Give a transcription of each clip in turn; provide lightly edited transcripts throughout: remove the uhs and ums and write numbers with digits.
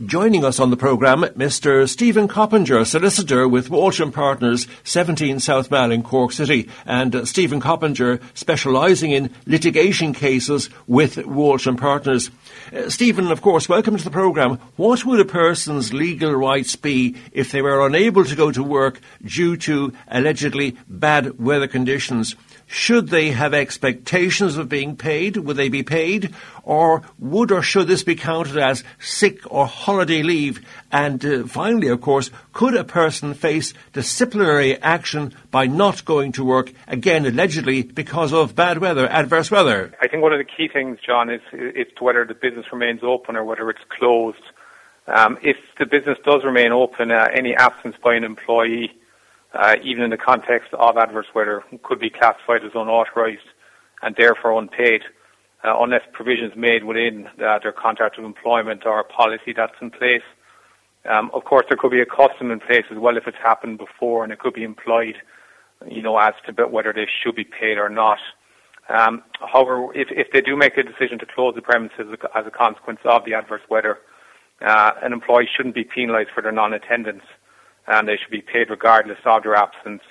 Joining us on the programme, Mr. Stephen Coppinger, solicitor with Walsh & Partners, 17 South Mall in Cork City. And Stephen Coppinger specialising in litigation cases with Walsh & Partners. Stephen, of course, welcome to the programme. What would a person's legal rights be if they were unable to go to work due to allegedly bad weather conditions? Should they have expectations of being paid? Would they be paid? Or would or should this be counted as sick or holiday leave? And finally, of course, could a person face disciplinary action by not going to work, again, allegedly because of bad weather, adverse weather? I think one of the key things, John, is to whether the business remains open or whether it's closed. If the business does remain open, any absence by an employee, even in the context of adverse weather, could be classified as unauthorised and therefore unpaid, unless provisions made within their contract of employment or a policy that's in place. Of course, there could be a custom in place as well if it's happened before, and it could be implied, as to whether they should be paid or not. However, if they do make a decision to close the premises as a consequence of the adverse weather, an employee shouldn't be penalised for their non-attendance, and they should be paid regardless of their absence.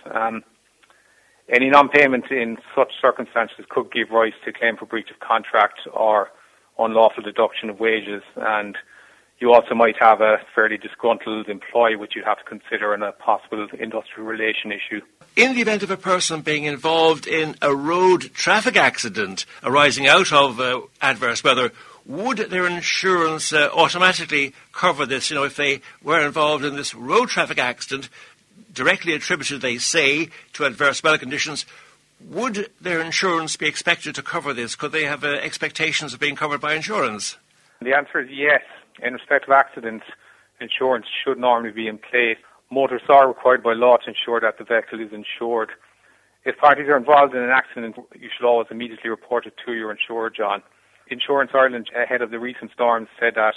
Any non-payment in such circumstances could give rise to claim for breach of contract or unlawful deduction of wages, and you also might have a fairly disgruntled employee which you'd have to consider in a possible industrial relation issue. In the event of a person being involved in a road traffic accident arising out of adverse weather, would their insurance automatically cover this? If they were involved in this road traffic accident, directly attributed, they say, to adverse weather conditions, would their insurance be expected to cover this? Could they have expectations of being covered by insurance? The answer is yes. In respect of accidents, insurance should normally be in place. Motorists are required by law to ensure that the vehicle is insured. If parties are involved in an accident, you should always immediately report it to your insurer, John. Insurance Ireland, ahead of the recent storms, said that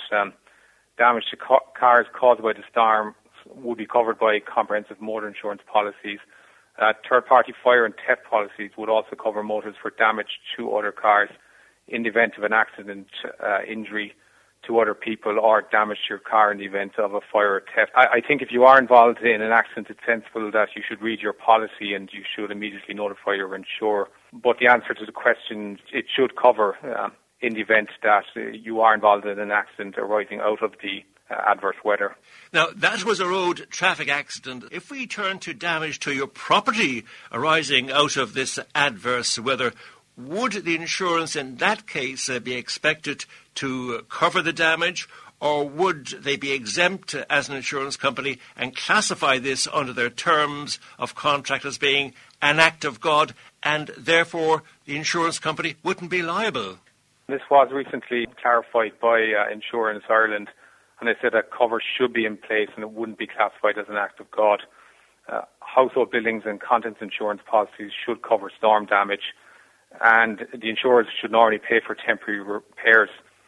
damage to cars caused by the storm would be covered by comprehensive motor insurance policies. Third-party fire and theft policies would also cover motorists for damage to other cars in the event of an accident, injury to other people, or damage to your car in the event of a fire or theft. I think if you are involved in an accident, it's sensible that you should read your policy and you should immediately notify your insurer. But the answer to the question, it should cover in the event that you are involved in an accident arising out of the adverse weather. Now, that was a road traffic accident. If we turn to damage to your property arising out of this adverse weather, would the insurance in that case be expected to cover the damage, or would they be exempt as an insurance company and classify this under their terms of contract as being an act of God, and therefore the insurance company wouldn't be liable? This was recently clarified by Insurance Ireland, and they said that cover should be in place and it wouldn't be classified as an act of God. Household buildings and contents insurance policies should cover storm damage, and the insurers should normally pay for temporary repairs.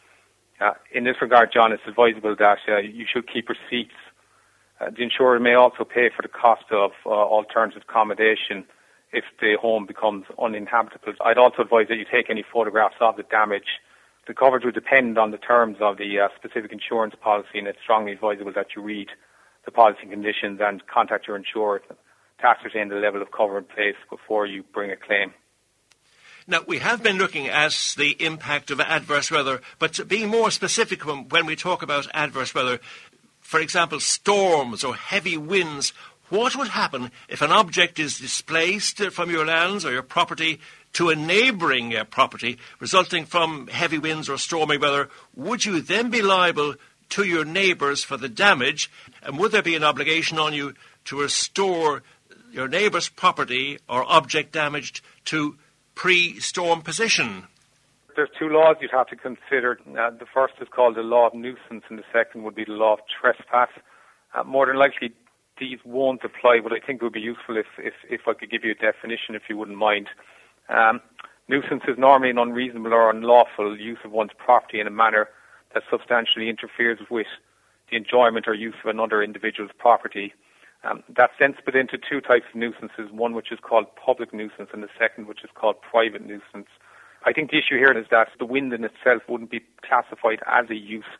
In this regard, John, it's advisable that you should keep receipts. The insurer may also pay for the cost of alternative accommodation if the home becomes uninhabitable. I'd also advise that you take any photographs of the damage. The coverage would depend on the terms of the specific insurance policy, and it's strongly advisable that you read the policy conditions and contact your insurer to ascertain the level of cover in place before you bring a claim. Now, we have been looking at the impact of adverse weather, but to be more specific when we talk about adverse weather, for example, storms or heavy winds, what would happen if an object is displaced from your lands or your property to a neighbouring property resulting from heavy winds or stormy weather? Would you then be liable to your neighbours for the damage? And would there be an obligation on you to restore your neighbour's property or object damaged to pre-storm position? There's two laws you'd have to consider. The first is called the law of nuisance, and the second would be the law of trespass. More than likely, these won't apply, but I think it would be useful if I could give you a definition, if you wouldn't mind. Nuisance is normally an unreasonable or unlawful use of one's property in a manner that substantially interferes with the enjoyment or use of another individual's property. That's then split into two types of nuisances, one which is called public nuisance and the second which is called private nuisance. I think the issue here is that the wind in itself wouldn't be classified as a use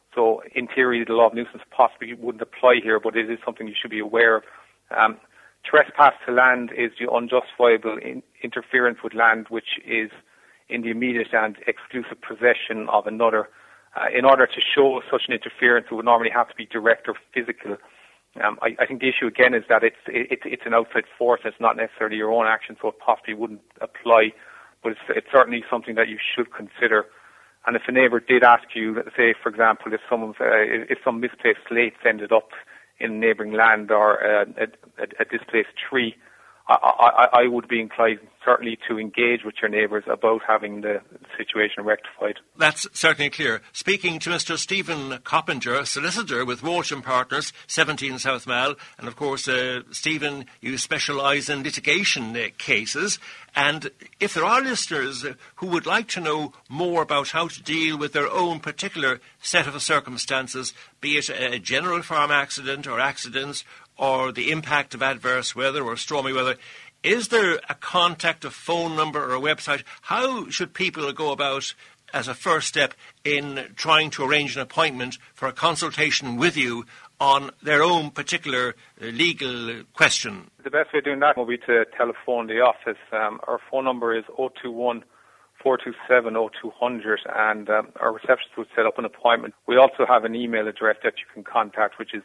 So in theory, the law of nuisance possibly wouldn't apply here, but it is something you should be aware of. Trespass to land is the unjustifiable interference with land which is in the immediate and exclusive possession of another. In order to show such an interference, it would normally have to be direct or physical. I think the issue again is that it's an outside force. It's not necessarily your own action, so it possibly wouldn't apply. But it's certainly something that you should consider. And if a neighbour did ask you, let's say, for example, if some misplaced slates ended up in neighbouring land or a displaced tree, I would be inclined certainly to engage with your neighbours about having the situation rectified. That's certainly clear. Speaking to Mr. Stephen Coppinger, solicitor with Walsh & Partners, 17 South Mall, and of course, Stephen, you specialise in litigation cases, and if there are listeners who would like to know more about how to deal with their own particular set of circumstances, be it a general farm accident or accidents, or the impact of adverse weather or stormy weather, is there a contact, a phone number or a website? How should people go about as a first step in trying to arrange an appointment for a consultation with you on their own particular legal question? The best way of doing that will be to telephone the office. Our phone number is 021 427 0200, and our receptionist would set up an appointment. We also have an email address that you can contact, which is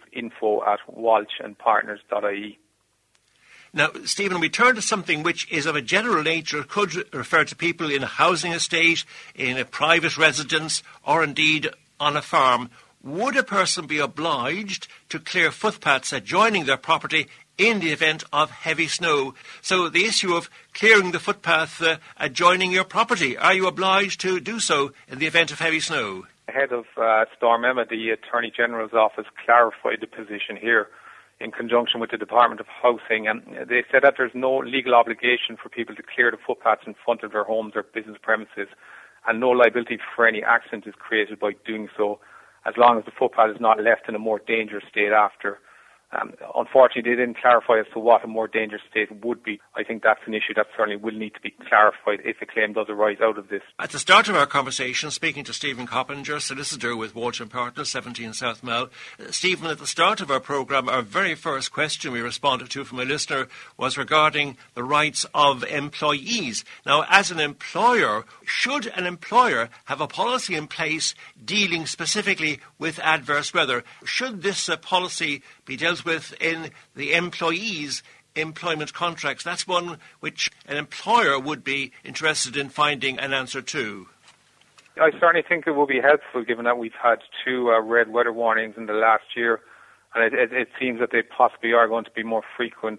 info@walshandpartners.ie. Now, Stephen, we turn to something which is of a general nature, could refer to people in a housing estate, in a private residence, or indeed on a farm. Would a person be obliged to clear footpaths adjoining their property in the event of heavy snow? So the issue of clearing the footpath adjoining your property, are you obliged to do so in the event of heavy snow? Ahead of Storm Emma, the Attorney General's office clarified the position here in conjunction with the Department of Housing, and they said that there's no legal obligation for people to clear the footpaths in front of their homes or business premises, and no liability for any accident is created by doing so, as long as the footpath is not left in a more dangerous state after. Unfortunately, they didn't clarify as to what a more dangerous state would be. I think that's an issue that certainly will need to be clarified if a claim does arise out of this. At the start of our conversation, speaking to Stephen Coppinger, solicitor with Walsh & Partners, 17 South Mall. Stephen, at the start of our programme, our very first question we responded to from a listener was regarding the rights of employees. Now, as an employer, should an employer have a policy in place dealing specifically with adverse weather? Should this policy be dealt with in the employees' employment contracts? That's one which an employer would be interested in finding an answer to. I certainly think it will be helpful, given that we've had 2 red weather warnings in the last year, and it seems that they possibly are going to be more frequent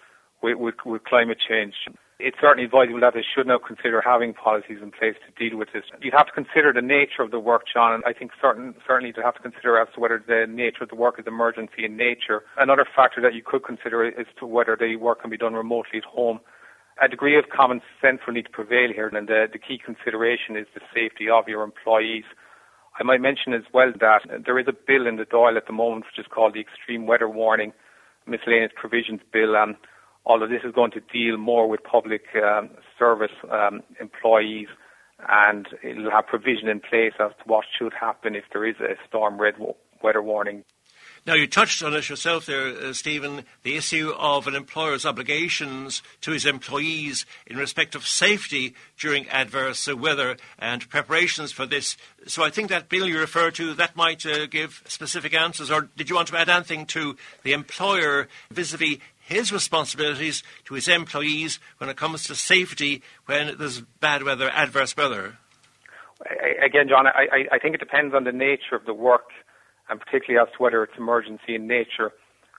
with climate change. It's certainly advisable that they should now consider having policies in place to deal with this. You'd have to consider the nature of the work, John, and I think certainly to have to consider as to whether the nature of the work is emergency in nature. Another factor that you could consider is to whether the work can be done remotely at home. A degree of common sense will need to prevail here, and the key consideration is the safety of your employees. I might mention as well that there is a bill in the Dáil at the moment which is called the Extreme Weather Warning Miscellaneous Provisions Bill, and all of this is going to deal more with public service employees, and it'll have provision in place as to what should happen if there is a storm red weather warning. Now, you touched on it yourself there, Stephen, the issue of an employer's obligations to his employees in respect of safety during adverse weather and preparations for this. So I think that bill you refer to, that might give specific answers. Or did you want to add anything to the employer vis-a-vis his responsibilities to his employees when it comes to safety when there's bad weather, adverse weather? Again, John, I think it depends on the nature of the work, and particularly as to whether it's emergency in nature.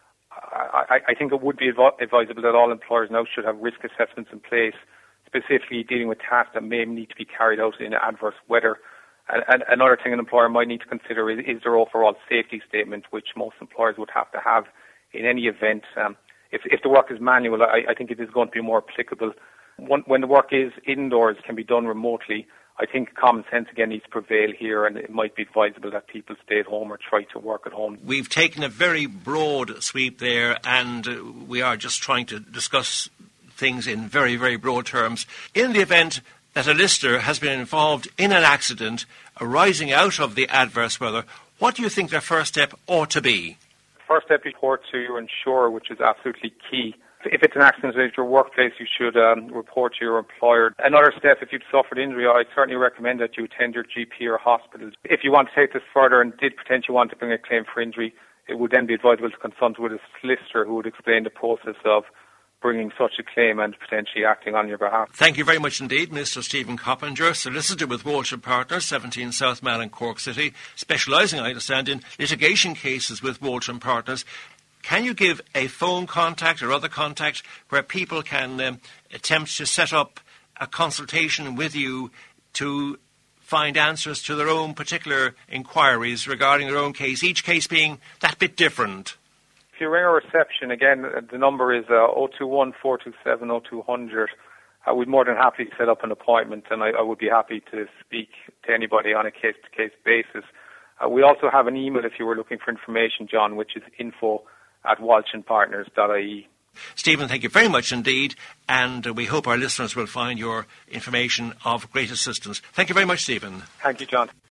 I think it would be advisable that all employers now should have risk assessments in place, specifically dealing with tasks that may need to be carried out in adverse weather. And another thing an employer might need to consider is their overall safety statement, which most employers would have to have in any event. If the work is manual, I think it is going to be more applicable. When the work is indoors, can be done remotely, I think common sense again needs to prevail here, and it might be advisable that people stay at home or try to work at home. We've taken a very broad sweep there, and we are just trying to discuss things in very, very broad terms. In the event that a listener has been involved in an accident arising out of the adverse weather, what do you think their first step ought to be? First step, report to your insurer, which is absolutely key. If it's an accident at your workplace, you should report to your employer. Another step, if you've suffered injury, I certainly recommend that you attend your GP or hospital. If you want to take this further and did potentially want to bring a claim for injury, it would then be advisable to consult with a solicitor who would explain the process of bringing such a claim and potentially acting on your behalf. Thank you very much indeed, Mr. Stephen Coppinger, solicitor with Walsh & Partners, 17 South Mall in Cork City, specialising, I understand, in litigation cases with Walsh & Partners. Can you give a phone contact or other contact where people can attempt to set up a consultation with you to find answers to their own particular inquiries regarding their own case, each case being that bit different? If you ring our reception, again, the number is 021 427 0200. We'd more than happy to set up an appointment, and I would be happy to speak to anybody on a case-to-case basis. We also have an email if you were looking for information, John, which is info@walshandpartners.ie. Stephen, thank you very much indeed, and we hope our listeners will find your information of great assistance. Thank you very much, Stephen. Thank you, John.